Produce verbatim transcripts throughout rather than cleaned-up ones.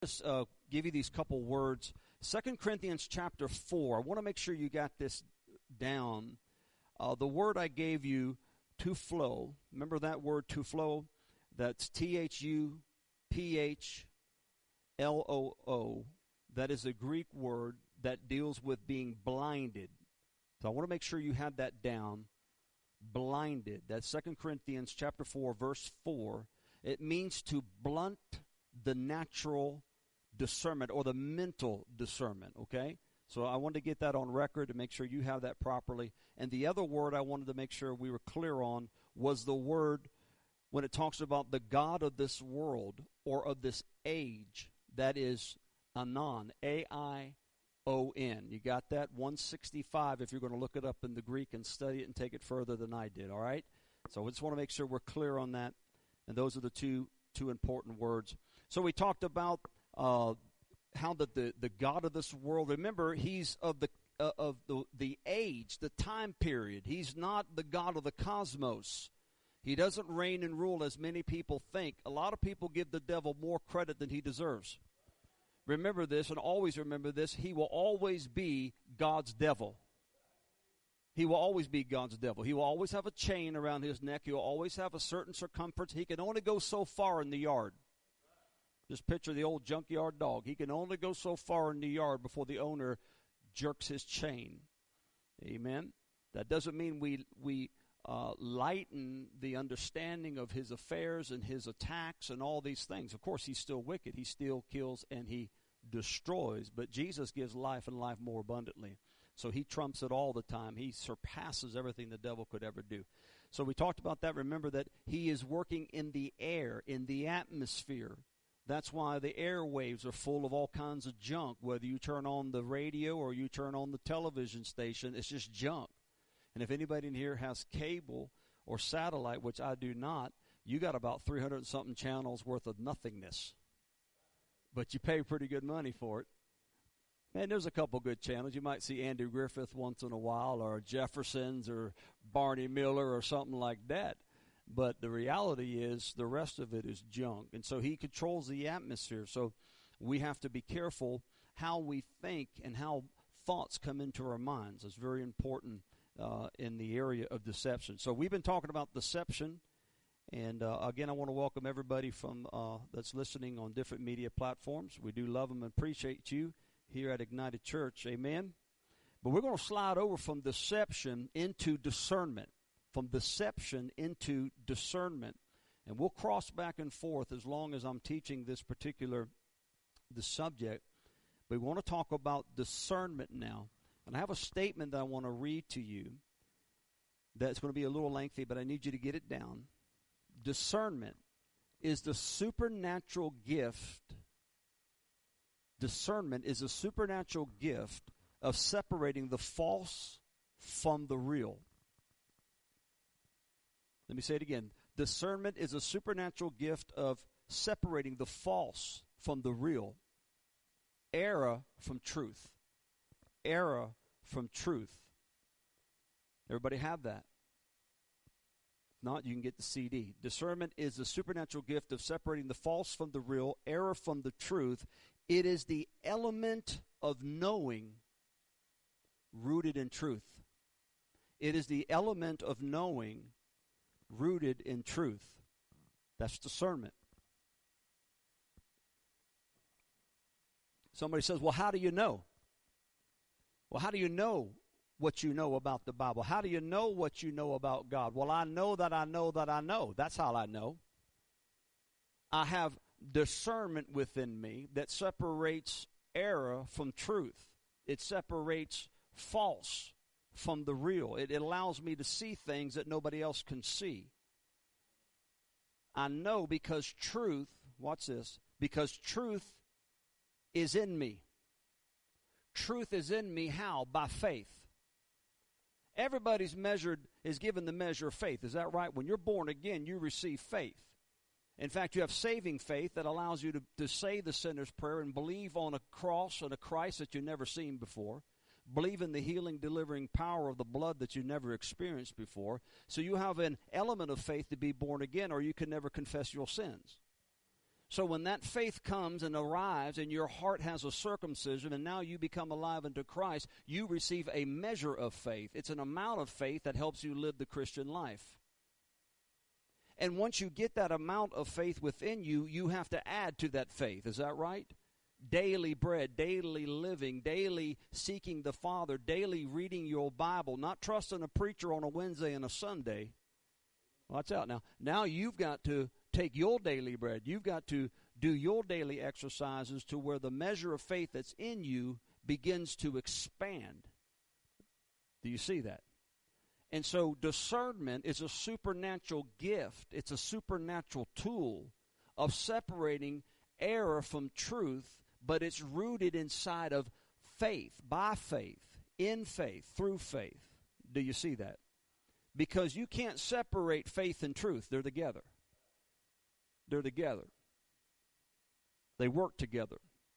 Just uh, give you these couple words. Second Corinthians chapter four. I want to make sure you got this down. Uh, the word I gave you, to flow. Remember that word, to flow? That's T H U P H L O O. That is a Greek word that deals with being blinded. So I want to make sure you have that down. Blinded. That's Second Corinthians chapter four, verse four. It means to blunt the natural discernment or the mental discernment, okay? So I wanted to get that on record to make sure you have that properly. And the other word I wanted to make sure we were clear on was the word when it talks about the God of this world or of this age. That is anon, A I O N. You got that? one sixty-five if you're going to look it up in the Greek and study it and take it further than I did, all right? So I just want to make sure we're clear on that. And those are the two two important words. So we talked about uh, how the, the the God of this world. Remember, he's of the uh, of the the age, the time period. He's not the God of the cosmos. He doesn't reign and rule as many people think. A lot of people give the devil more credit than he deserves. Remember this, and always remember this. He will always be God's devil. He will always be God's devil. He will always have a chain around his neck. He will always have a certain circumference. He can only go so far in the yard. Just picture the old junkyard dog. He can only go so far in the yard before the owner jerks his chain. Amen? That doesn't mean we we uh, lighten the understanding of his affairs and his attacks and all these things. Of course, he's still wicked. He still kills and he destroys. But Jesus gives life and life more abundantly. So he trumps it all the time. He surpasses everything the devil could ever do. So we talked about that. Remember that he is working in the air, in the atmosphere. That's why the airwaves are full of all kinds of junk. Whether you turn on the radio or you turn on the television station, it's just junk. And if anybody in here has cable or satellite, which I do not, you got about three hundred and something channels worth of nothingness. But you pay pretty good money for it. Man, there's a couple good channels. You might see Andy Griffith once in a while, or Jeffersons, or Barney Miller, or something like that. But the reality is the rest of it is junk. And so he controls the atmosphere. So we have to be careful how we think and how thoughts come into our minds. It's very important uh, in the area of deception. So we've been talking about deception. And, uh, again, I want to welcome everybody from uh, that's listening on different media platforms. We do love them and appreciate you here at Ignited Church. Amen. But we're going to slide over from deception into discernment. From deception into discernment. And we'll cross back and forth as long as I'm teaching this particular the subject. But we want to talk about discernment now. And I have a statement that I want to read to you that's going to be a little lengthy, but I need you to get it down. Discernment is the supernatural gift. Discernment is a supernatural gift of separating the false from the real. Let me say it again. Discernment is a supernatural gift of separating the false from the real. Error from truth. Error from truth. Everybody have that? If not, you can get the C D. Discernment is the supernatural gift of separating the false from the real, error from the truth. It is the element of knowing rooted in truth. It is the element of knowing rooted in truth. That's discernment. Somebody says, well, how do you know? Well, how do you know what you know about the Bible? How do you know what you know about God? Well, I know that I know that I know. That's how I know. I have discernment within me that separates error from truth. It separates false from the real. It, it allows me to see things that nobody else can see. I know because truth, watch this, because truth is in me. Truth is in me how? By faith. Everybody's measured, is given the measure of faith. Is that right? When you're born again, you receive faith. In fact, you have saving faith that allows you to, to say the sinner's prayer and believe on a cross and a Christ that you've never seen before. Believe in the healing, delivering power of the blood that you never experienced before. So you have an element of faith to be born again, or you can never confess your sins. So when that faith comes and arrives and your heart has a circumcision and now you become alive unto Christ, you receive a measure of faith. It's an amount of faith that helps you live the Christian life. And once you get that amount of faith within you, you have to add to that faith. Is that right? Daily bread, daily living, daily seeking the Father, daily reading your Bible, not trusting a preacher on a Wednesday and a Sunday. Watch out now. Now you've got to take your daily bread. You've got to do your daily exercises to where the measure of faith that's in you begins to expand. Do you see that? And so discernment is a supernatural gift. It's a supernatural tool of separating error from truth, but it's rooted inside of faith, by faith, in faith, through faith. Do you see that? Because you can't separate faith and truth. They're together. They're together. They work together.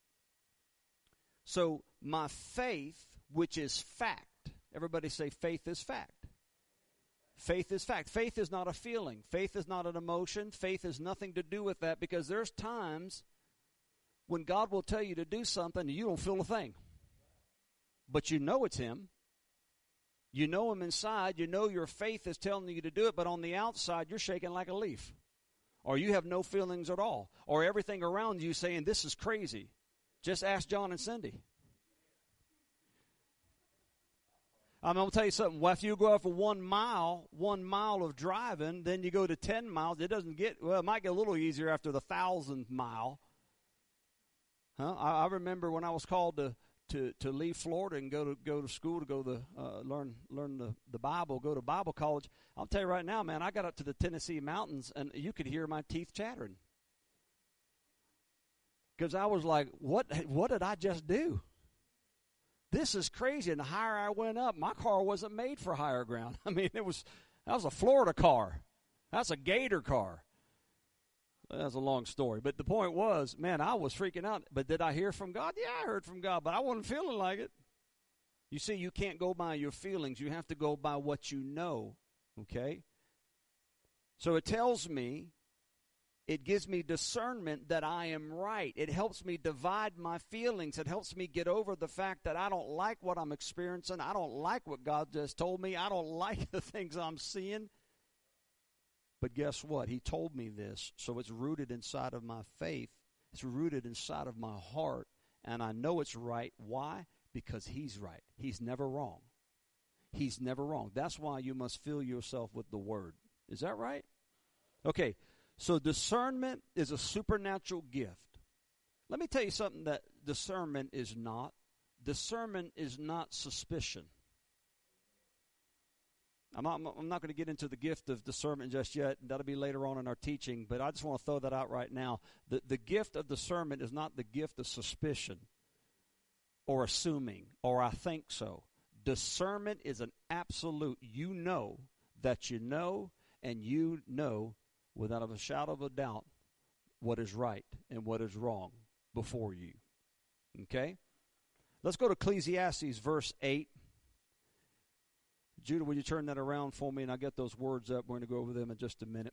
So my faith, which is fact. Everybody say faith is fact. Faith is fact. Faith is not a feeling. Faith is not an emotion. Faith has nothing to do with that, because there's times when God will tell you to do something and you don't feel a thing. But you know it's Him. You know Him inside. You know your faith is telling you to do it, but on the outside you're shaking like a leaf. Or you have no feelings at all. Or everything around you saying, this is crazy. Just ask John and Cindy. I'm going to tell you something. Well, if you go out for one mile, one mile of driving, then you go to ten miles. It doesn't get, well, it might get a little easier after the thousandth mile. Huh? I, I remember when I was called to, to, to leave Florida and go to go to school to go to uh, learn learn the, the Bible, go to Bible college. I'll tell you right now, man, I got up to the Tennessee mountains and you could hear my teeth chattering. Because I was like, what what did I just do? This is crazy. And the higher I went up, my car wasn't made for higher ground. I mean, it was that was a Florida car. That's a Gator car. That's a long story. But the point was, man, I was freaking out. But did I hear from God? Yeah, I heard from God, but I wasn't feeling like it. You see, you can't go by your feelings. You have to go by what you know, okay? So it tells me, it gives me discernment that I am right. It helps me divide my feelings. It helps me get over the fact that I don't like what I'm experiencing. I don't like what God just told me. I don't like the things I'm seeing. But guess what? He told me this, so it's rooted inside of my faith. It's rooted inside of my heart, and I know it's right. Why? Because He's right. He's never wrong. He's never wrong. That's why you must fill yourself with the Word. Is that right? Okay, so discernment is a supernatural gift. Let me tell you something that discernment is not. Discernment is not suspicion. I'm not, I'm not going to get into the gift of discernment just yet. That'll be later on in our teaching, but I just want to throw that out right now. The, the gift of discernment is not the gift of suspicion or assuming or I think so. Discernment is an absolute. You know that you know, and you know without a shadow of a doubt what is right and what is wrong before you. Okay? Let's go to Ecclesiastes verse eight. Judah, will you turn that around for me, and I'll get those words up. We're going to go over them in just a minute.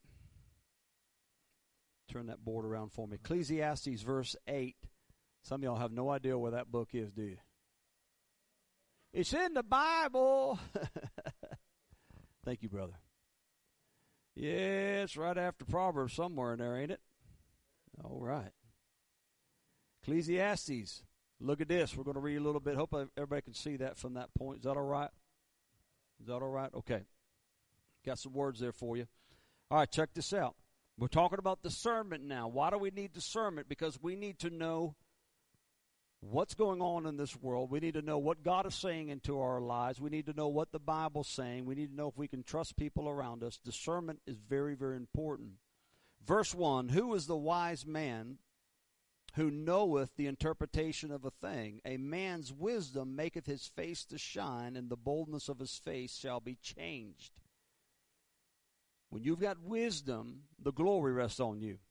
Turn that board around for me. Ecclesiastes verse eight. Some of y'all have no idea where that book is, do you? It's in the Bible. Thank you, brother. Yeah, it's right after Proverbs somewhere in there, ain't it? All right. Ecclesiastes. Look at this. We're going to read a little bit. Hope everybody can see that from that point. Is that all right? Is that all right? Okay. Got some words there for you. All right, check this out. We're talking about discernment now. Why do we need discernment? Because we need to know what's going on in this world. We need to know what God is saying into our lives. We need to know what the Bible's saying. We need to know if we can trust people around us. Discernment is very, very important. Verse one, who is the wise man who knoweth the interpretation of a thing? A man's wisdom maketh his face to shine, and the boldness of his face shall be changed. When you've got wisdom, the glory rests on you.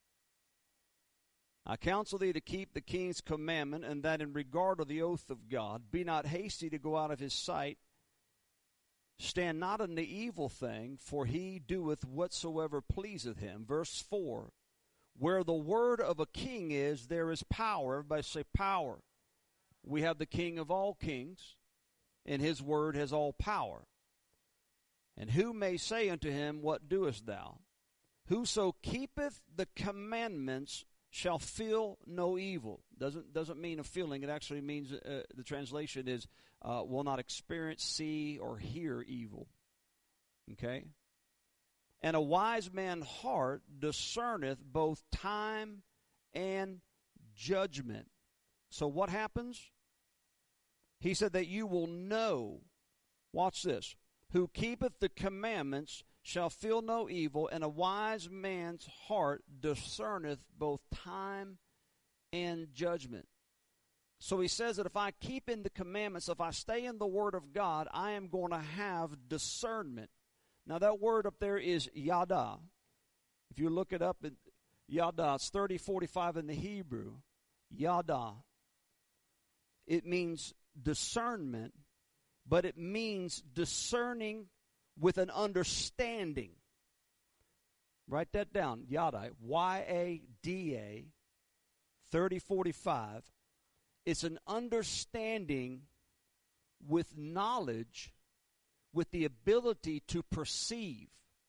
I counsel thee to keep the king's commandment, and that in regard of the oath of God, be not hasty to go out of his sight. Stand not in the evil thing, for he doeth whatsoever pleaseth him. Verse four, Where the word of a king is, there is power. Everybody say power. We have the King of all kings, and his word has all power. And who may say unto him, what doest thou? Whoso keepeth the commandments shall feel no evil. Doesn't doesn't mean a feeling. It actually means, uh, the translation is, uh, will not experience, see, or hear evil. Okay? And a wise man's heart discerneth both time and judgment. So what happens? He said that you will know, watch this, who keepeth the commandments shall feel no evil, and a wise man's heart discerneth both time and judgment. So he says that if I keep in the commandments, if I stay in the Word of God, I am going to have discernment. Now that word up there is yada. If you look it up, in yada, it's thirty forty-five in the Hebrew. Yada. It means discernment, but it means discerning with an understanding. Write that down. Yada. Y A D A. thirty forty-five. It's an understanding with knowledge, with the ability to perceive.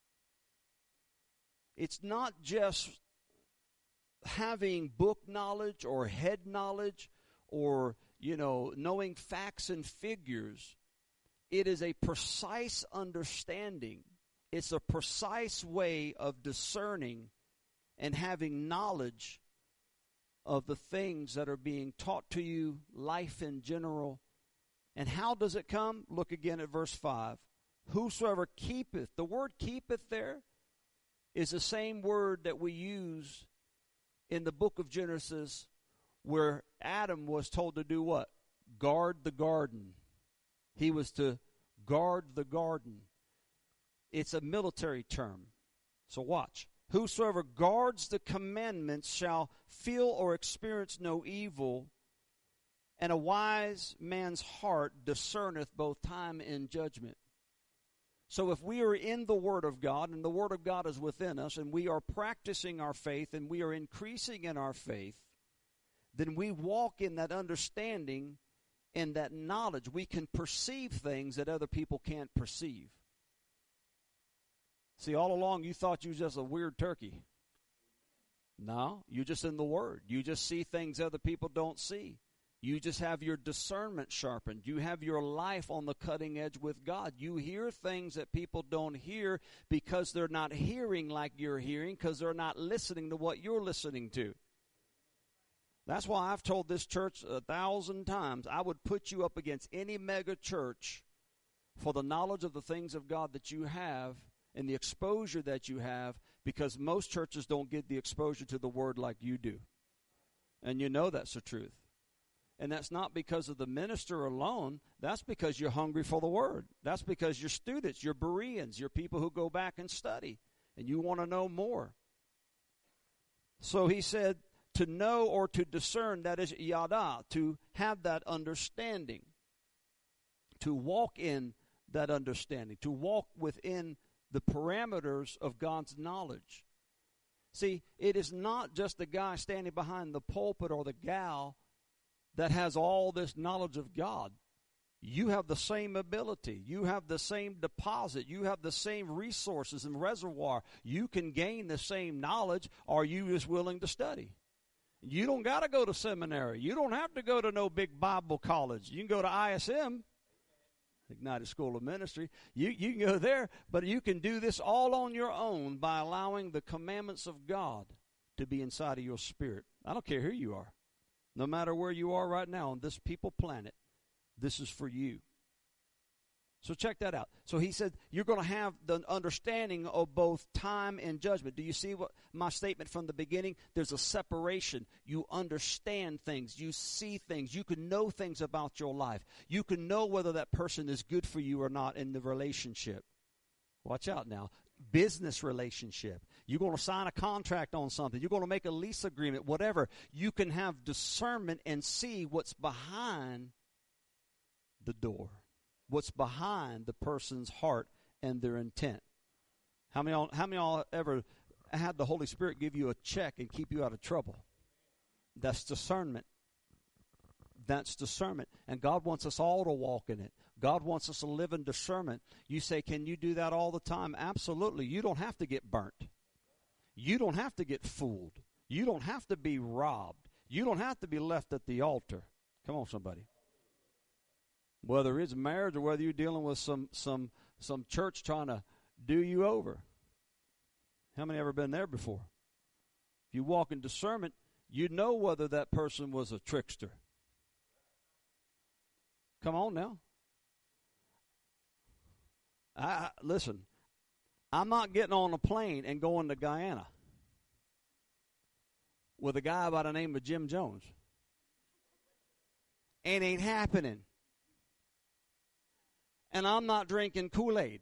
It's not just having book knowledge or head knowledge or, you know, knowing facts and figures. It is a precise understanding. It's a precise way of discerning and having knowledge of the things that are being taught to you, life in general. And how does it come? Look again at verse five. Whosoever keepeth, the word keepeth there is the same word that we use in the book of Genesis where Adam was told to do what? Guard the garden. He was to guard the garden. It's a military term. So watch. Whosoever guards the commandments shall feel or experience no evil, and a wise man's heart discerneth both time and judgment. So if we are in the Word of God, and the Word of God is within us, and we are practicing our faith, and we are increasing in our faith, then we walk in that understanding and that knowledge. We can perceive things that other people can't perceive. See, all along you thought you was just a weird turkey. No, you're just in the Word. You just see things other people don't see. You just have your discernment sharpened. You have your life on the cutting edge with God. You hear things that people don't hear because they're not hearing like you're hearing, because they're not listening to what you're listening to. That's why I've told this church a thousand times, I would put you up against any mega church for the knowledge of the things of God that you have and the exposure that you have, because most churches don't get the exposure to the Word like you do. And you know that's the truth. And that's not because of the minister alone. That's because you're hungry for the Word. That's because you're students, you're Bereans, you're people who go back and study, and you want to know more. So he said, to know or to discern, that is yada, to have that understanding, to walk in that understanding, to walk within the parameters of God's knowledge. See, it is not just the guy standing behind the pulpit or the gal that has all this knowledge of God. You have the same ability. You have the same deposit. You have the same resources and reservoir. You can gain the same knowledge. Are you just willing to study? You don't got to go to seminary. You don't have to go to no big Bible college. You can go to I S M, Ignited School of Ministry. You, you can go there, but you can do this all on your own by allowing the commandments of God to be inside of your spirit. I don't care who you are. No matter where you are right now on this people planet, this is for you. So check that out. So he said, you're going to have the understanding of both time and judgment. Do you see what my statement from the beginning? There's a separation. You understand things. You see things. You can know things about your life. You can know whether that person is good for you or not in the relationship. Watch out now. Business relationship. You're going to sign a contract on something. You're going to make a lease agreement, whatever. You can have discernment and see what's behind the door. What's behind the person's heart and their intent. How many of y'all, how many of y'all ever had the Holy Spirit give you a check and keep you out of trouble. That's discernment. That's discernment. And God wants us all to walk in it. God wants us to live in discernment. You say, can you do that all the time? Absolutely. You don't have to get burnt. You don't have to get fooled. You don't have to be robbed. You don't have to be left at the altar. Come on, somebody. Whether it's marriage or whether you're dealing with some some some church trying to do you over. How many ever been there before? If you walk in discernment, you know whether that person was a trickster. Come on now. I, I listen, I'm not getting on a plane and going to Guyana with a guy by the name of Jim Jones. It ain't happening. And I'm not drinking Kool-Aid.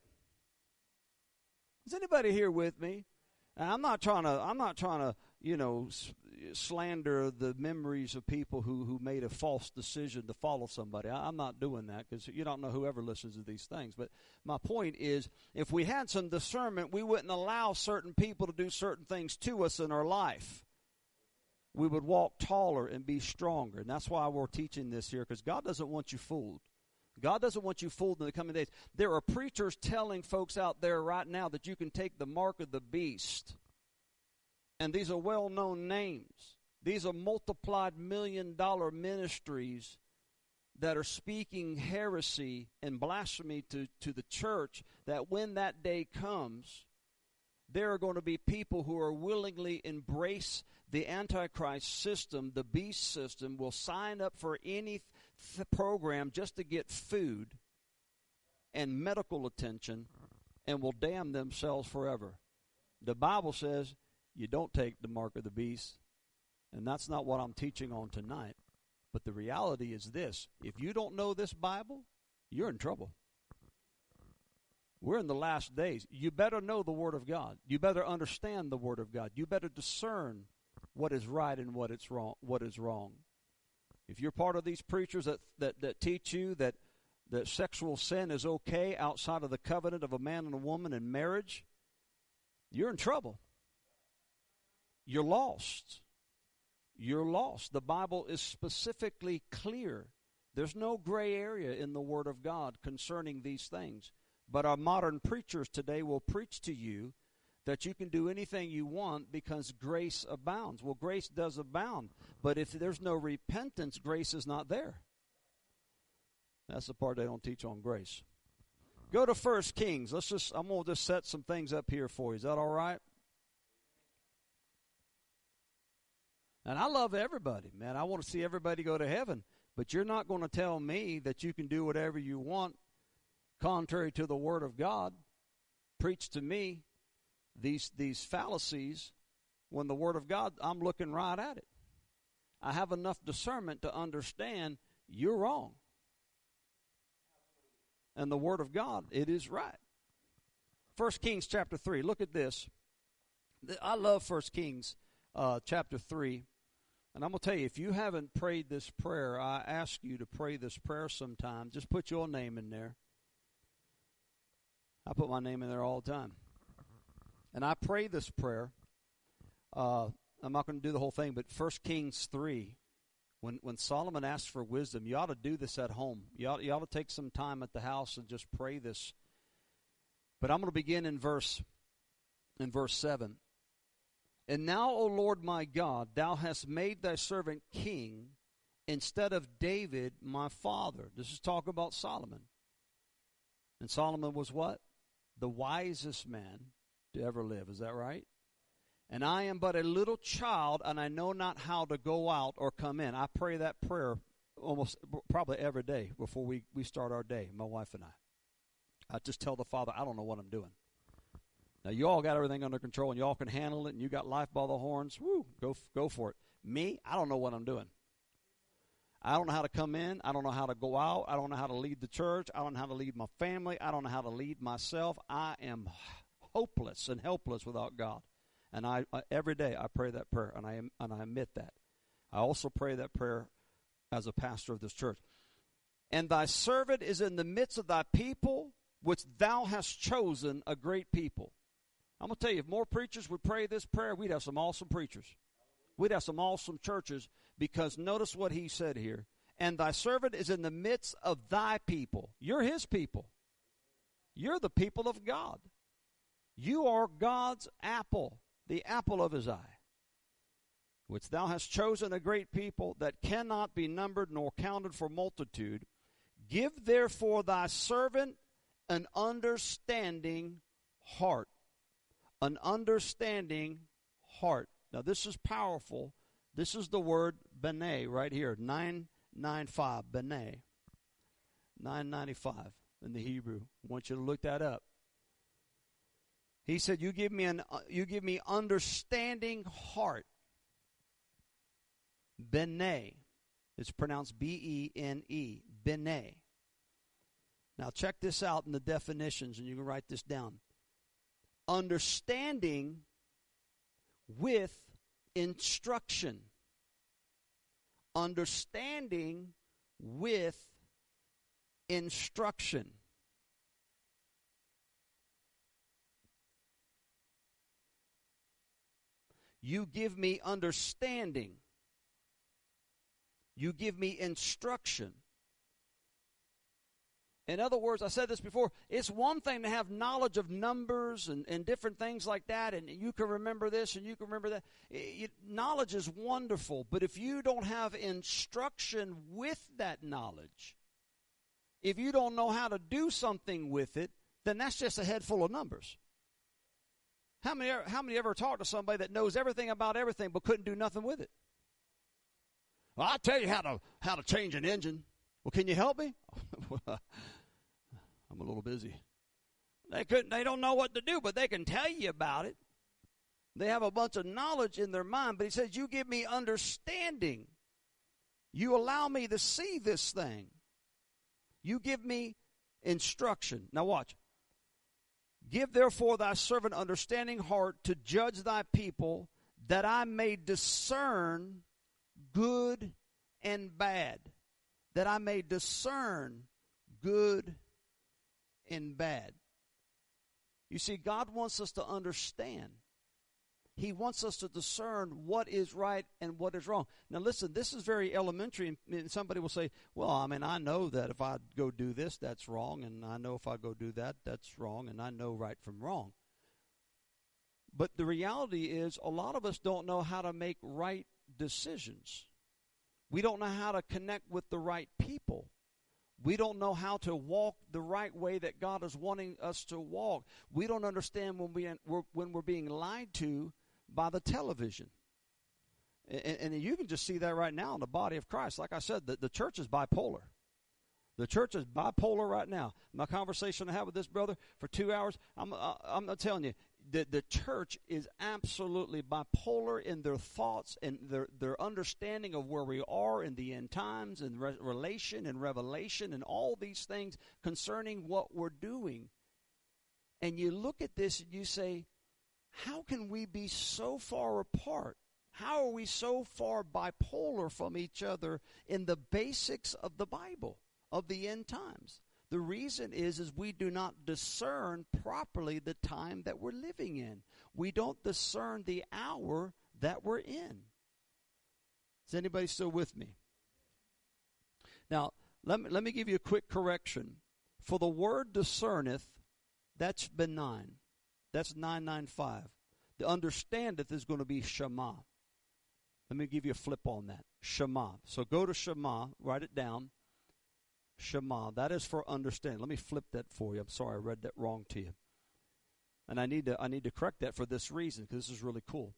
Is anybody here with me? And I'm not trying to, I'm not trying to, you know, s- slander the memories of people who, who made a false decision to follow somebody. I, I'm not doing that because you don't know whoever listens to these things. But my point is, if we had some discernment, we wouldn't allow certain people to do certain things to us in our life. We would walk taller and be stronger. And that's why we're teaching this here, because God doesn't want you fooled. God doesn't want you fooled in the coming days. There are preachers telling folks out there right now that you can take the mark of the beast. And these are well-known names. These are multiplied million-dollar ministries that are speaking heresy and blasphemy to, to the church, that when that day comes, there are going to be people who are willingly embrace the Antichrist system, the beast system, will sign up for any th- program just to get food and medical attention and will damn themselves forever. The Bible says you don't take the mark of the beast, and that's not what I'm teaching on tonight. But the reality is this: if you don't know this Bible, you're in trouble. We're in the last days. You better know the Word of God. You better understand the Word of God. You better discern what is right and what is wrong. What is wrong. If you're part of these preachers that, that, that teach you that, that sexual sin is okay outside of the covenant of a man and a woman in marriage, you're in trouble. You're lost. You're lost. The Bible is specifically clear. There's no gray area in the Word of God concerning these things. But our modern preachers today will preach to you that you can do anything you want because grace abounds. Well, grace does abound, but if there's no repentance, grace is not there. That's the part they don't teach on grace. Go to First Kings. Let's just, I'm going to just set some things up here for you. Is that all right? And I love everybody, man. I want to see everybody go to heaven. But you're not going to tell me that you can do whatever you want contrary to the Word of God. Preach to me these these fallacies when the Word of God, I'm looking right at it. I have enough discernment to understand you're wrong. And the Word of God, it is right. First Kings chapter three. Look at this. I love First Kings uh, chapter three. And I'm going to tell you, if you haven't prayed this prayer, I ask you to pray this prayer sometime. Just put your name in there. I put my name in there all the time. And I pray this prayer. Uh, I'm not going to do the whole thing, but First Kings three, when when Solomon asks for wisdom, you ought to do this at home. You ought, you ought to take some time at the house and just pray this. But I'm going to begin in verse in verse seven. And now, O Lord my God, thou hast made thy servant king instead of David my father. This is talk about Solomon. And Solomon was what? The wisest man to ever live. Is that right? And I am but a little child, and I know not how to go out or come in. I pray that prayer almost probably every day before we, we start our day, my wife and I. I just tell the Father, I don't know what I'm doing. Now, you all got everything under control, and you all can handle it, and you got life by the horns. Woo, go, go for it. Me, I don't know what I'm doing. I don't know how to come in. I don't know how to go out. I don't know how to lead the church. I don't know how to lead my family. I don't know how to lead myself. I am hopeless and helpless without God. And I, I every day I pray that prayer, and I and I admit that. I also pray that prayer as a pastor of this church. And thy servant is in the midst of thy people, which thou hast chosen a great people. I'm going to tell you, if more preachers would pray this prayer, we'd have some awesome preachers. We'd have some awesome churches, because notice what he said here. And thy servant is in the midst of thy people. You're his people. You're the people of God. You are God's apple, the apple of his eye, which thou hast chosen a great people that cannot be numbered nor counted for multitude. Give therefore thy servant an understanding heart. An understanding heart. Now this is powerful. This is the word beneh right here. nine ninety-five, beneh. nine ninety-five in the Hebrew. I want you to look that up. He said, you give me an uh, you give me understanding heart. Beneh. It's pronounced B E N E. Beneh. Now check this out in the definitions, and you can write this down. Understanding with instruction. Understanding with instruction. You give me understanding. You give me instruction. In other words, I said this before, it's one thing to have knowledge of numbers and, and different things like that, and you can remember this and you can remember that. It, knowledge is wonderful, but if you don't have instruction with that knowledge, if you don't know how to do something with it, then that's just a head full of numbers. How many, how many ever talked to somebody that knows everything about everything but couldn't do nothing with it? Well, I'll tell you how to how to change an engine. Well, can you help me? I'm a little busy. They couldn't. They don't know what to do, but they can tell you about it. They have a bunch of knowledge in their mind, but he says, you give me understanding. You allow me to see this thing. You give me instruction. Now watch. Give therefore thy servant understanding heart to judge thy people, that I may discern good and bad. That I may discern good and bad. You see, God wants us to understand. He wants us to discern what is right and what is wrong. Now listen, this is very elementary, and somebody will say, well, I mean, I know that if I go do this, that's wrong, and I know if I go do that, that's wrong, and I know right from wrong. But the reality is, a lot of us don't know how to make right decisions. We don't know how to connect with the right people. We don't know how to walk the right way that God is wanting us to walk. We don't understand when, we, when we're being lied to by the television. And, and you can just see that right now in the body of Christ. Like I said, the, the church is bipolar. The church is bipolar right now. My conversation I had with this brother for two hours, I'm, uh, I'm not telling you, the, the church is absolutely bipolar in their thoughts and their, their understanding of where we are in the end times and re- relation and revelation and all these things concerning what we're doing. And you look at this and you say, how can we be so far apart? How are we so far bipolar from each other in the basics of the Bible, of the end times? The reason is, is we do not discern properly the time that we're living in. We don't discern the hour that we're in. Is anybody still with me? Now, let me, let me give you a quick correction. For the word discerneth, that's benign. That's nine ninety-five. The understandeth is going to be Shema. Let me give you a flip on that. Shema. So go to Shema, write it down. Shema. That is for understanding. Let me flip that for you. I'm sorry, I read that wrong to you. And I need to I need to correct that for this reason, because this is really cool.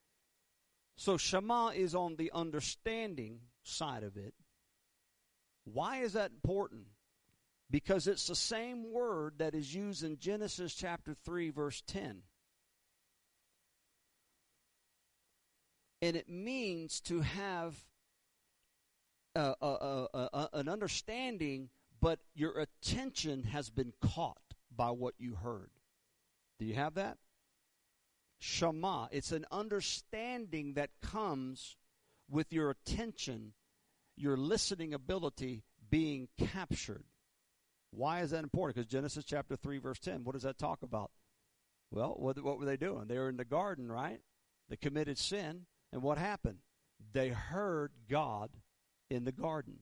So Shema is on the understanding side of it. Why is that important? Because it's the same word that is used in Genesis chapter three, verse ten. And it means to have Uh, uh, uh, uh, an understanding, but your attention has been caught by what you heard. Do you have that? Shema. It's an understanding that comes with your attention, your listening ability being captured. Why is that important? Because Genesis chapter three, verse ten, what does that talk about? Well, what, what were they doing? They were in the garden, right? They committed sin, and what happened? They heard God in the garden.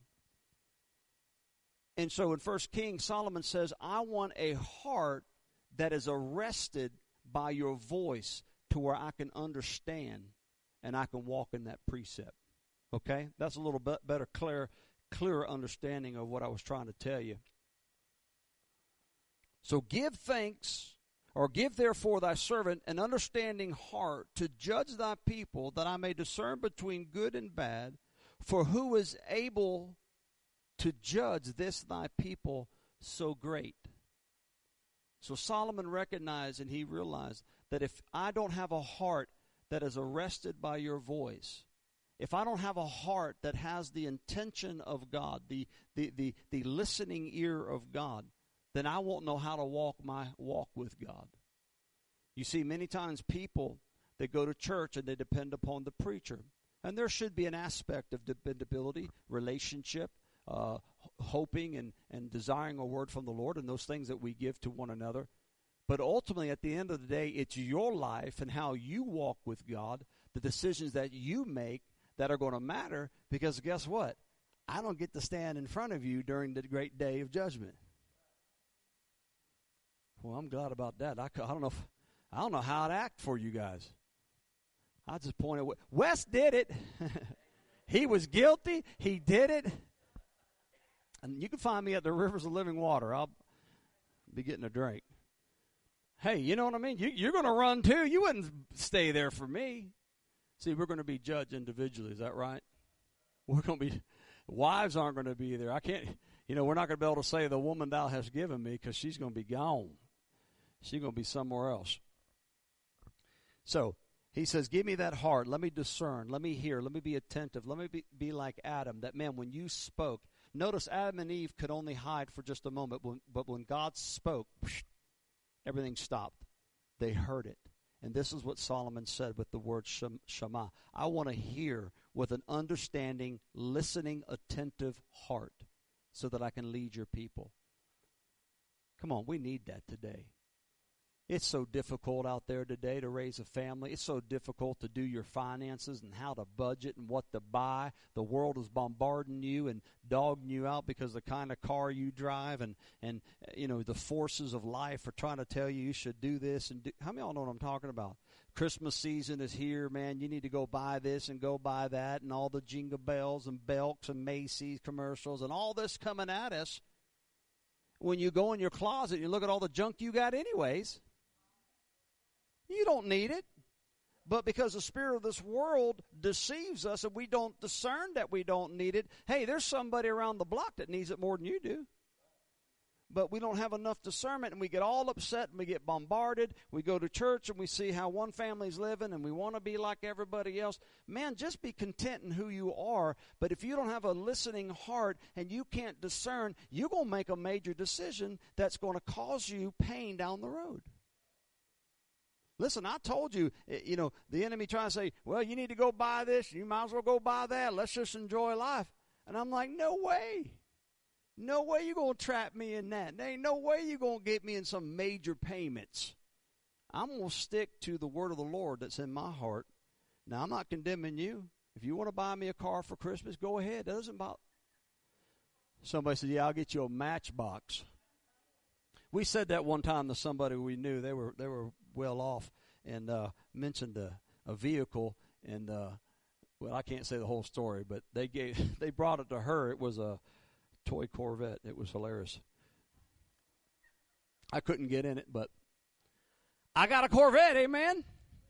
And so in First Kings, Solomon says, I want a heart that is arrested by your voice to where I can understand and I can walk in that precept. Okay? That's a little bit better, clear, clearer understanding of what I was trying to tell you. So give thanks, or give therefore thy servant an understanding heart to judge thy people, that I may discern between good and bad. For who is able to judge this thy people so great? So Solomon recognized and he realized that if I don't have a heart that is arrested by your voice, if I don't have a heart that has the intention of God, the, the, the, the listening ear of God, then I won't know how to walk my walk with God. You see, many times people, they go to church and they depend upon the preacher. And there should be an aspect of dependability, relationship, uh, hoping and, and desiring a word from the Lord, and those things that we give to one another. But ultimately, at the end of the day, it's your life and how you walk with God, the decisions that you make that are going to matter, because guess what? I don't get to stand in front of you during the great day of judgment. Well, I'm glad about that. I, I don't know if, I don't know how to act for you guys. I just pointed. Wes did it. He was guilty. He did it. And you can find me at the Rivers of Living Water. I'll be getting a drink. Hey, you know what I mean? You, you're going to run too. You wouldn't stay there for me. See, we're going to be judged individually. Is that right? We're going to be, wives aren't going to be there. I can't, you know, we're not going to be able to say the woman thou hast given me, because she's going to be gone. She's going to be somewhere else. So he says, give me that heart. Let me discern. Let me hear. Let me be attentive. Let me be, be like Adam. That man, when you spoke, notice Adam and Eve could only hide for just a moment, but when, but when God spoke, whoosh, everything stopped. They heard it. And this is what Solomon said with the word Shema. I want to hear with an understanding, listening, attentive heart so that I can lead your people. Come on, we need that today. It's so difficult out there today to raise a family. It's so difficult to do your finances and how to budget and what to buy. The world is bombarding you and dogging you out because of the kind of car you drive, and, and you know, the forces of life are trying to tell you you should do this and do. How many of y'all know what I'm talking about? Christmas season is here, man. You need to go buy this and go buy that, and all the Jingle Bells and Belks and Macy's commercials and all this coming at us. When you go in your closet, you look at all the junk you got anyways. You don't need it. But because the spirit of this world deceives us and we don't discern that we don't need it, hey, there's somebody around the block that needs it more than you do. But we don't have enough discernment, and we get all upset and we get bombarded. We go to church and we see how one family's living and we want to be like everybody else. Man, just be content in who you are. But if you don't have a listening heart and you can't discern, you're going to make a major decision that's going to cause you pain down the road. Listen, I told you, you know, the enemy trying to say, well, you need to go buy this. You might as well go buy that. Let's just enjoy life. And I'm like, no way. No way you're going to trap me in that. There ain't no way you're going to get me in some major payments. I'm going to stick to the word of the Lord that's in my heart. Now, I'm not condemning you. If you want to buy me a car for Christmas, go ahead. That doesn't bother. Somebody said, yeah, I'll get you a Matchbox. We said that one time to somebody we knew. They were they were well off, and uh, mentioned a, a vehicle, and uh, well, I can't say the whole story, but they gave they brought it to her. It was a toy Corvette. It was hilarious. I couldn't get in it, but I got a Corvette, amen?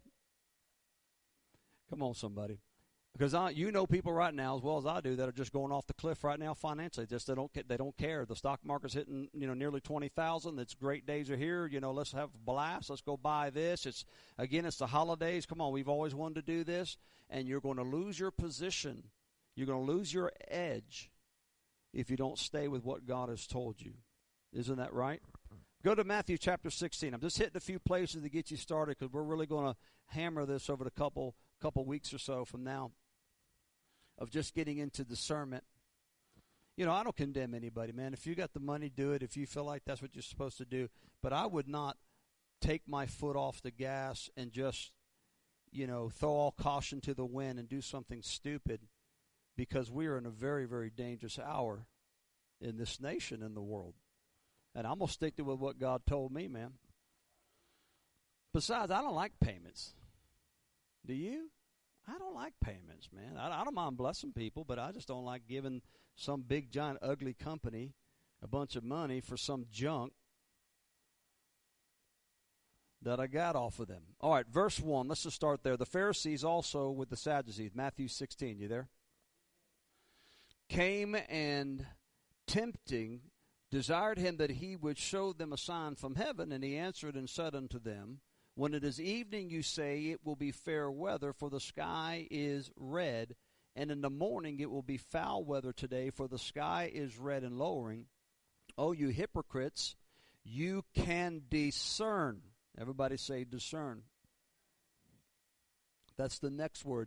Come on, somebody. Because I, you know people right now as well as I do that are just going off the cliff right now financially. Just they don't they don't care. The stock market's hitting, you know, nearly twenty thousand. It's great days are here. You know, let's have a blast. Let's go buy this. It's again, it's the holidays. Come on, we've always wanted to do this, and you're going to lose your position. You're going to lose your edge if you don't stay with what God has told you. Isn't that right? Go to Matthew chapter sixteen. I'm just hitting a few places to get you started because we're really going to hammer this over the couple couple weeks or so from now, of just getting into discernment. You know, I don't condemn anybody, man. If you got the money, do it. If you feel like that's what you're supposed to do. But I would not take my foot off the gas and just, you know, throw all caution to the wind and do something stupid, because we are in a very, very dangerous hour in this nation, in the world. And I'm going to stick to what God told me, man. Besides, I don't like payments. Do you? I don't like payments, man. I, I don't mind blessing people, but I just don't like giving some big, giant, ugly company a bunch of money for some junk that I got off of them. All right, verse one. Let's just start there. The Pharisees also with the Sadducees. Matthew sixteen. You there? Came and tempting, desired him that he would show them a sign from heaven. And he answered and said unto them, when it is evening, you say, it will be fair weather, for the sky is red. And in the morning it will be foul weather today, for the sky is red and lowering. Oh, you hypocrites, you can discern. Everybody say discern. That's the next word.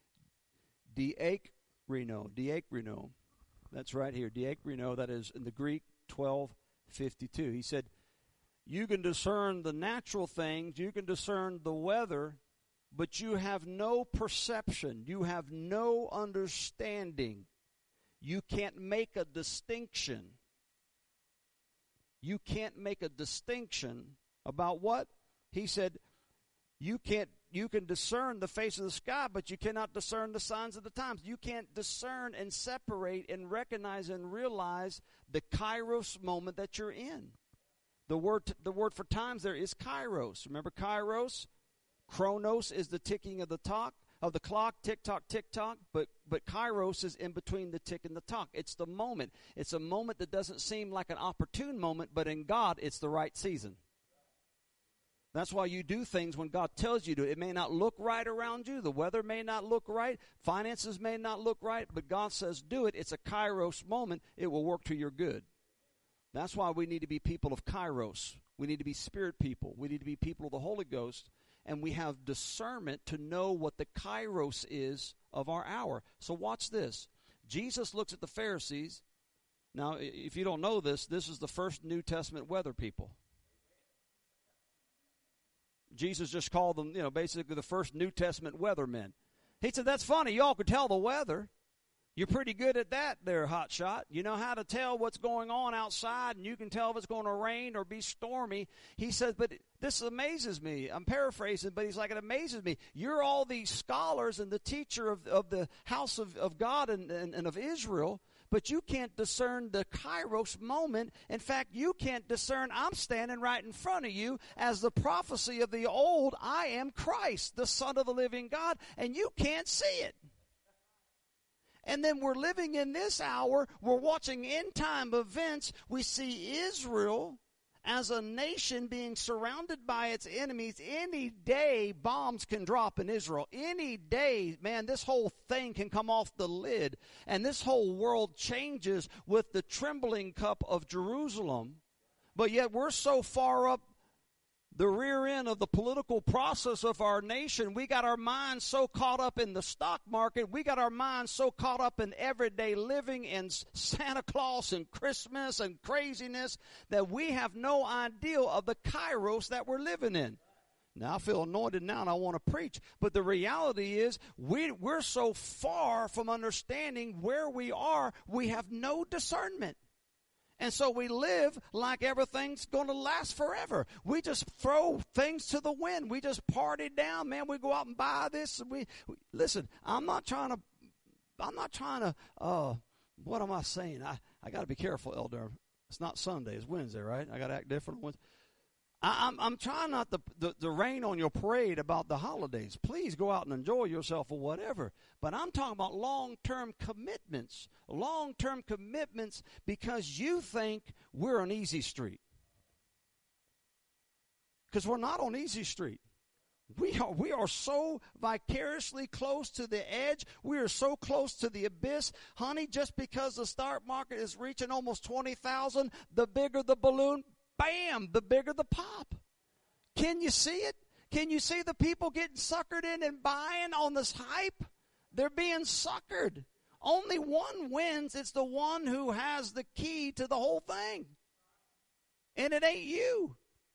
Diakrino. Diakrino. That's right here. Diakrino. That is in the Greek twelve fifty-two. He said, you can discern the natural things, you can discern the weather, but you have no perception. You have no understanding. You can't make a distinction. You can't make a distinction about what? He said, you can't you can discern the face of the sky, but you cannot discern the signs of the times. You can't discern and separate and recognize and realize the kairos moment that you're in. The word the word for times there is kairos. Remember kairos? Chronos is the ticking of the talk of the clock, tick tock, tick tock, but but kairos is in between the tick and the talk. It's the moment. It's a moment that doesn't seem like an opportune moment, but in God it's the right season. That's why you do things when God tells you to. It may not look right around you. The weather may not look right. Finances may not look right, but God says do it. It's a kairos moment. It will work to your good. That's why we need to be people of kairos. We need to be spirit people. We need to be people of the Holy Ghost. And we have discernment to know what the kairos is of our hour. So watch this. Jesus looks at the Pharisees. Now, if you don't know this, this is the first New Testament weather people. Jesus just called them, you know, basically the first New Testament weathermen. He said, that's funny. Y'all could tell the weather. You're pretty good at that there, hotshot. You know how to tell what's going on outside, and you can tell if it's going to rain or be stormy. He says, but this amazes me. I'm paraphrasing, but he's like, it amazes me. You're all these scholars and the teacher of, of the house of, of God and, and, and of Israel, but you can't discern the kairos moment. In fact, you can't discern I'm standing right in front of you as the prophecy of the old, I am Christ, the Son of the living God, and you can't see it. And then we're living in this hour. We're watching end-time events. We see Israel as a nation being surrounded by its enemies. Any day, bombs can drop in Israel. Any day, man, this whole thing can come off the lid. And this whole world changes with the trembling cup of Jerusalem. But yet we're so far up the rear end of the political process of our nation. We got our minds so caught up in the stock market. We got our minds so caught up in everyday living and Santa Claus and Christmas and craziness that we have no idea of the kairos that we're living in. Now, I feel anointed now and I want to preach. But the reality is we, we're so far from understanding where we are, we have no discernment. And so we live like everything's going to last forever. We just throw things to the wind. We just party down, man. We go out and buy this. And we, we listen. I'm not trying to. I'm not trying to. Uh, what am I saying? I, I got to be careful, Elder. It's not Sunday. It's Wednesday, right? I got to act different on Wednesday. I, I'm I'm trying not to, to to rain on your parade about the holidays. Please go out and enjoy yourself or whatever. But I'm talking about long-term commitments. Long-term commitments because you think we're on easy street. Because we're not on easy street. We are, we are so vicariously close to the edge. We are so close to the abyss. Honey, just because the stock market is reaching almost twenty thousand, the bigger the balloon, bam, the bigger the pop. Can you see it? Can you see the people getting suckered in and buying on this hype? They're being suckered. Only one wins. It's the one who has the key to the whole thing. And it ain't you.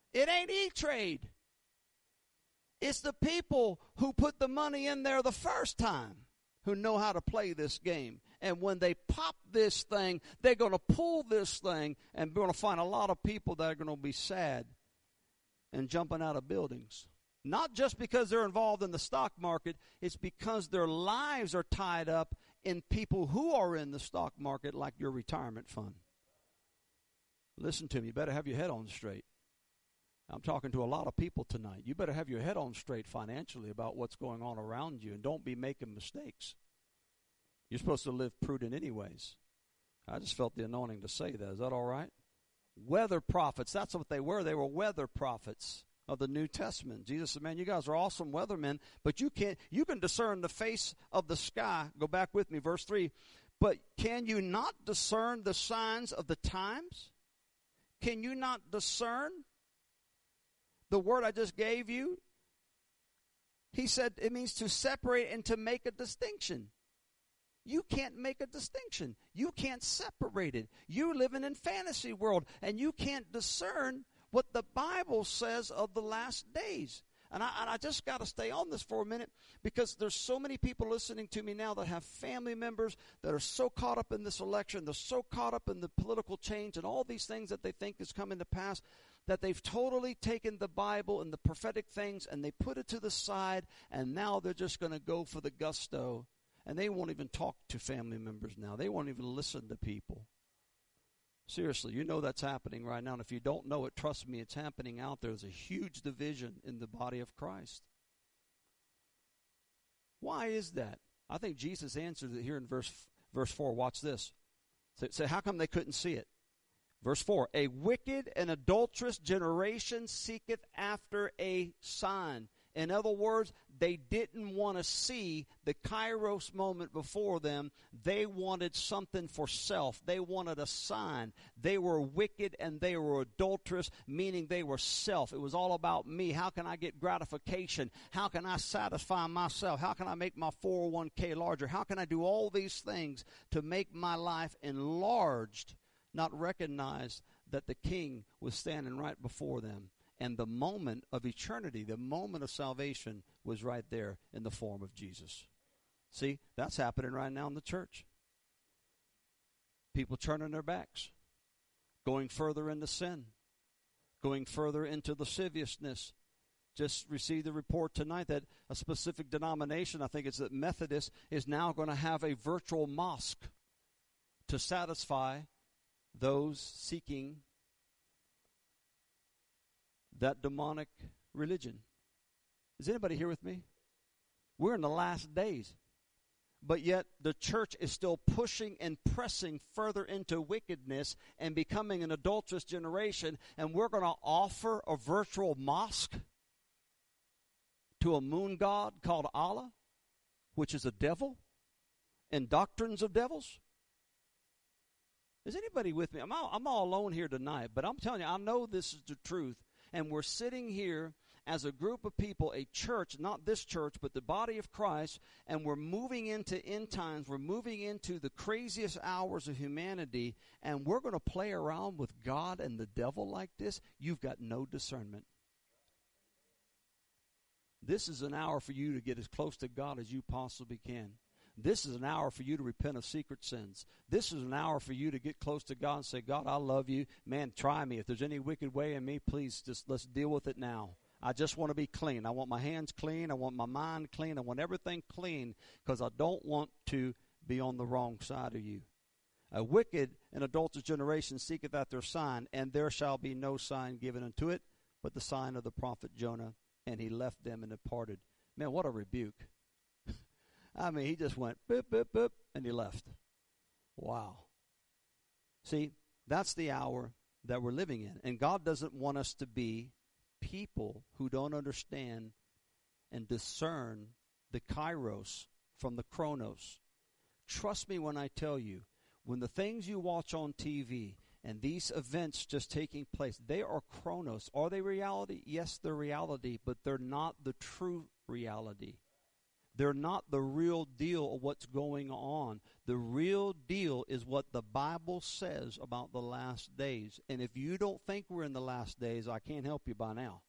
It ain't E-Trade. It's the people who put the money in there the first time who know how to play this game. And when they pop this thing, they're going to pull this thing, and we're going to find a lot of people that are going to be sad and jumping out of buildings. Not just because they're involved in the stock market, it's because their lives are tied up in people who are in the stock market, like your retirement fund. Listen to me, you better have your head on straight. I'm talking to a lot of people tonight. You better have your head on straight financially about what's going on around you, and don't be making mistakes. You're supposed to live prudent anyways. I just felt the anointing to say that. Is that all right? Weather prophets, that's what they were. They were weather prophets of the New Testament. Jesus said, man, you guys are awesome weathermen, but you can't, you can discern the face of the sky. Go back with me, verse three. But can you not discern the signs of the times? Can you not discern the word I just gave you? He said it means to separate and to make a distinction. You can't make a distinction. You can't separate it. You're living in fantasy world, and you can't discern what the Bible says of the last days. And I, and I just got to stay on this for a minute, because there's so many people listening to me now that have family members that are so caught up in this election. They're so caught up in the political change and all these things that they think is coming to pass, that they've totally taken the Bible and the prophetic things and they put it to the side, and now they're just going to go for the gusto. And they won't even talk to family members now. They won't even listen to people. Seriously, you know that's happening right now. And if you don't know it, trust me, it's happening out there. There's a huge division in the body of Christ. Why is that? I think Jesus answered it here in verse verse four. Watch this. So, so how come they couldn't see it? Verse four, a wicked and adulterous generation seeketh after a sign. In other words, they didn't want to see the Kairos moment before them. They wanted something for self. They wanted a sign. They were wicked and they were adulterous, meaning they were self. It was all about me. How can I get gratification? How can I satisfy myself? How can I make my four oh one k larger? How can I do all these things to make my life enlarged, not recognize that the King was standing right before them? And the moment of eternity, the moment of salvation, was right there in the form of Jesus. See, that's happening right now in the church. People turning their backs, going further into sin, going further into lasciviousness. Just received the report tonight that a specific denomination, I think it's the Methodist, is now going to have a virtual mosque to satisfy those seeking that demonic religion. Is anybody here with me? We're in the last days. But yet the church is still pushing and pressing further into wickedness and becoming an adulterous generation. And we're going to offer a virtual mosque to a moon god called Allah, which is a devil, and doctrines of devils. Is anybody with me? I'm all, I'm all alone here tonight, but I'm telling you, I know this is the truth. And we're sitting here as a group of people, a church, not this church, but the body of Christ, and we're moving into end times. We're moving into the craziest hours of humanity, and we're going to play around with God and the devil like this. You've got no discernment. This is an hour for you to get as close to God as you possibly can. This is an hour for you to repent of secret sins. This is an hour for you to get close to God and say, God, I love you. Man, try me. If there's any wicked way in me, please just let's deal with it now. I just want to be clean. I want my hands clean. I want my mind clean. I want everything clean, because I don't want to be on the wrong side of you. A wicked and adulterous generation seeketh out their sign, and there shall be no sign given unto it, but the sign of the prophet Jonah. And he left them and departed. Man, what a rebuke. I mean, he just went, boop, boop, boop, and he left. Wow. See, that's the hour that we're living in. And God doesn't want us to be people who don't understand and discern the kairos from the chronos. Trust me when I tell you, when the things you watch on T V and these events just taking place, they are chronos. Are they reality? Yes, they're reality, but they're not the true reality. They're not the real deal of what's going on. The real deal is what the Bible says about the last days. And if you don't think we're in the last days, I can't help you by now.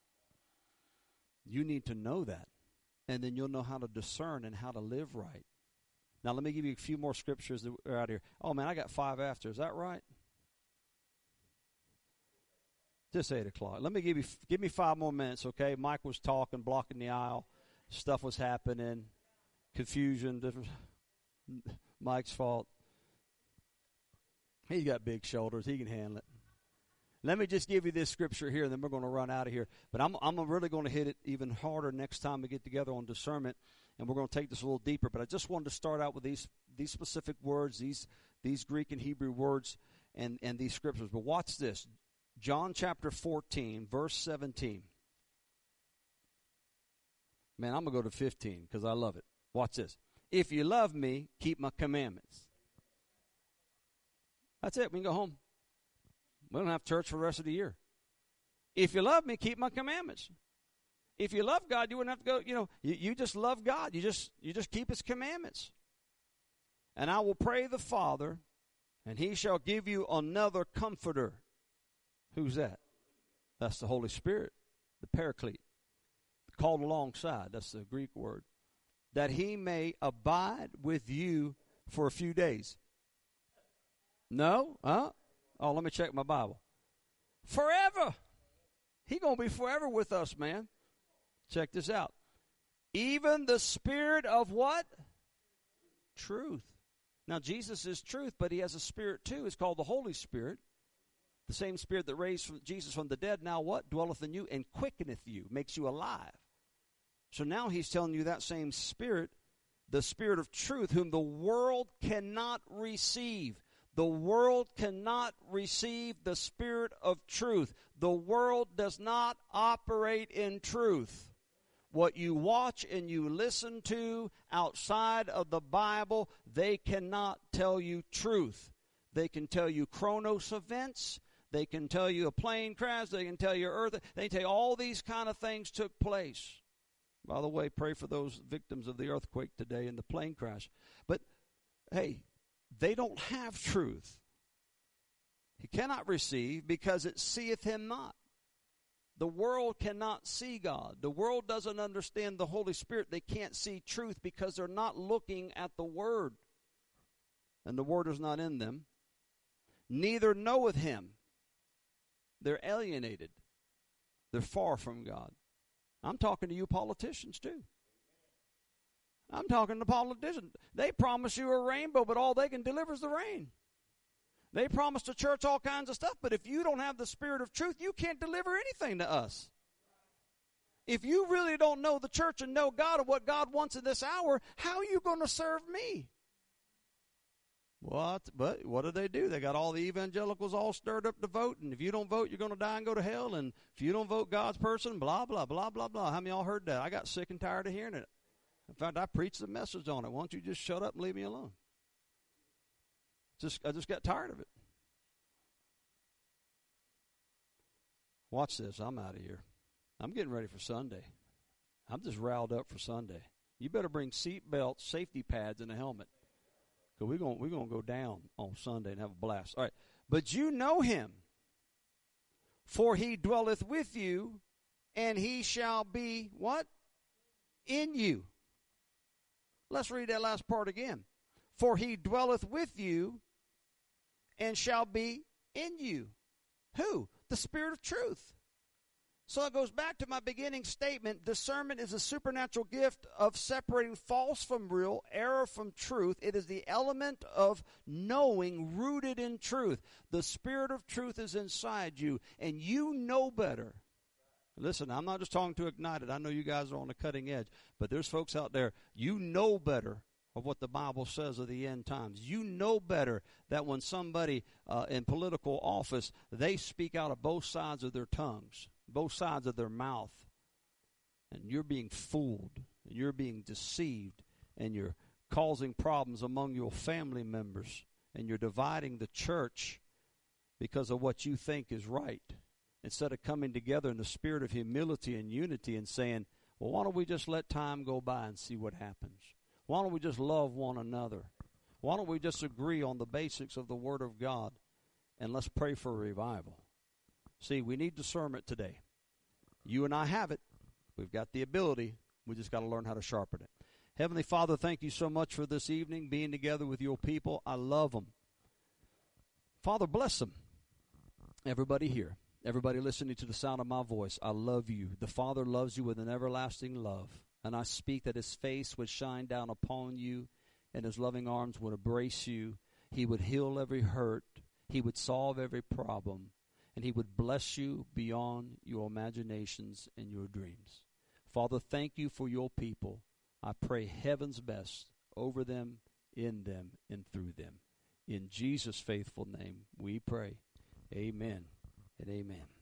You need to know that. And then you'll know how to discern and how to live right. Now, let me give you a few more scriptures that are out here. Oh, man, I got five after. Is that right? Just eight o'clock. Let me give you, give me five more minutes, okay? Mike was talking, blocking the aisle. Stuff was happening. Confusion. Different. Mike's fault. He's got big shoulders. He can handle it. Let me just give you this scripture here, and then we're going to run out of here. But I'm, I'm really going to hit it even harder next time we get together on discernment, and we're going to take this a little deeper. But I just wanted to start out with these these specific words, these these Greek and Hebrew words, and, and these scriptures. But watch this. John chapter fourteen, verse seventeen. Man, I'm going to go to fifteen because I love it. Watch this. If you love me, keep my commandments. That's it. We can go home. We don't have church for the rest of the year. If you love me, keep my commandments. If you love God, you wouldn't have to go, you know, you, you just love God. You just you just keep his commandments. And I will pray the Father, and he shall give you another comforter. Who's that? That's the Holy Spirit, the Paraclete. Called alongside, that's the Greek word. That he may abide with you for a few days. No? Huh? Oh, let me check my Bible. Forever. He going to be forever with us, man. Check this out. Even the Spirit of what? Truth. Now, Jesus is truth, but he has a spirit too. It's called the Holy Spirit. The same Spirit that raised from Jesus from the dead, now what? Dwelleth in you and quickeneth you, makes you alive. So now he's telling you that same Spirit, the Spirit of truth, whom the world cannot receive. The world cannot receive the Spirit of truth. The world does not operate in truth. What you watch and you listen to outside of the Bible, they cannot tell you truth. They can tell you Chronos events. They can tell you a plane crash. They can tell you earth. They can tell you all these kind of things took place. By the way, pray for those victims of the earthquake today and the plane crash. But, hey, they don't have truth. He cannot receive because it seeth him not. The world cannot see God. The world doesn't understand the Holy Spirit. They can't see truth because they're not looking at the Word. And the Word is not in them. Neither knoweth him. They're alienated. They're far from God. I'm talking to you politicians too. I'm talking to politicians. They promise you a rainbow, but all they can deliver is the rain. They promise the church all kinds of stuff, but if you don't have the Spirit of truth, you can't deliver anything to us. If you really don't know the church and know God and what God wants in this hour, how are you going to serve me? What? But what do they do? They got all the evangelicals all stirred up to vote, and if you don't vote, you're going to die and go to hell, and if you don't vote God's person, blah, blah, blah, blah, blah. How many of y'all heard that? I got sick and tired of hearing it. In fact, I preached a message on it. Why don't you just shut up and leave me alone? Just, I just got tired of it. Watch this. I'm out of here. I'm getting ready for Sunday. I'm just riled up for Sunday. You better bring seat belts, safety pads, and a helmet. Because we're going we're gonna go down on Sunday and have a blast. All right. But you know him, for he dwelleth with you, and he shall be, what? In you. Let's read that last part again. For he dwelleth with you, and shall be in you. Who? The Spirit of truth. So it goes back to my beginning statement. Discernment is a supernatural gift of separating false from real, error from truth. It is the element of knowing rooted in truth. The Spirit of truth is inside you, and you know better. Listen, I'm not just talking to Ignited. I know you guys are on the cutting edge, but there's folks out there, you know better of what the Bible says of the end times. You know better that when somebody uh, in political office, they speak out of both sides of their tongues, both sides of their mouth, and you're being fooled, and you're being deceived, and you're causing problems among your family members, and you're dividing the church because of what you think is right, instead of coming together in the spirit of humility and unity and saying, Well, why don't we just let time go by and see what happens? Why don't we just love one another? Why don't we just agree on the basics of the Word of God, and let's pray for revival? See, we need discernment today. You and I have it. We've got the ability. We just got to learn how to sharpen it. Heavenly Father, thank you so much for this evening, being together with your people. I love them. Father, bless them. Everybody here, everybody listening to the sound of my voice, I love you. The Father loves you with an everlasting love. And I speak that his face would shine down upon you, and his loving arms would embrace you. He would heal every hurt. He would solve every problem. And he would bless you beyond your imaginations and your dreams. Father, thank you for your people. I pray heaven's best over them, in them, and through them. In Jesus' faithful name we pray. Amen and amen.